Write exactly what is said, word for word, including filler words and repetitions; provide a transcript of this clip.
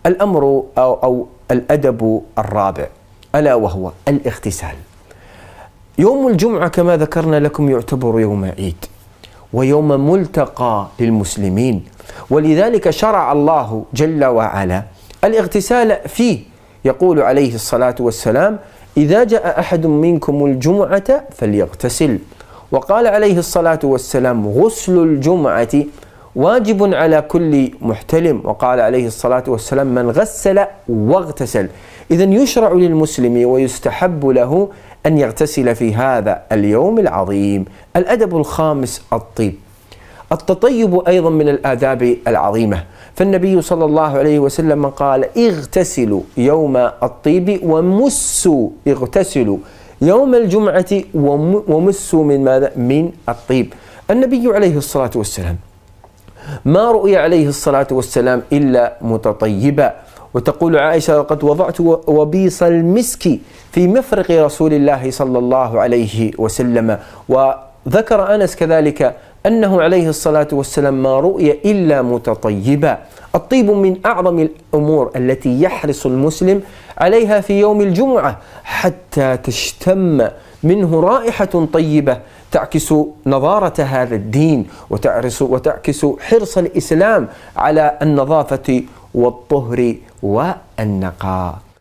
الأمر أو, أو الأدب الرابع ألا وهو الاغتسال. يوم الجمعة كما ذكرنا لكم يعتبر يوم عيد ويوم ملتقى للمسلمين، ولذلك شرع الله جل وعلا الاغتسال فيه. يقول عليه الصلاة والسلام: إذا جاء أحد منكم الجمعة فليغتسل. وقال عليه الصلاة والسلام: غسل الجمعة واجب على كل محتلم. وقال عليه الصلاة والسلام: من غسل واغتسل. إذن يشرع للمسلم ويستحب له أن يغتسل في هذا اليوم العظيم. الأدب الخامس الطيب. التطيب أيضا من الآداب العظيمة، فالنبي صلى الله عليه وسلم قال: اغتسلوا يوم الطيب ومسوا، اغتسلوا يوم الجمعة ومسوا من ماذا؟ من الطيب. النبي عليه الصلاة والسلام ما رؤي عليه الصلاة والسلام إلا متطيبا. وتقول عائشة: وقد وضعت وبيص المسك في مفرق رسول الله صلى الله عليه وسلم. وذكر أنس كذلك أنه عليه الصلاة والسلام ما رؤي إلا متطيبا. الطيب من أعظم الأمور التي يحرص المسلم عليها في يوم الجمعة حتى تشتم منه رائحة طيبة تعكس نضارة هذا الدين وتعكس حرص الإسلام على النظافة والطهر والنقاء.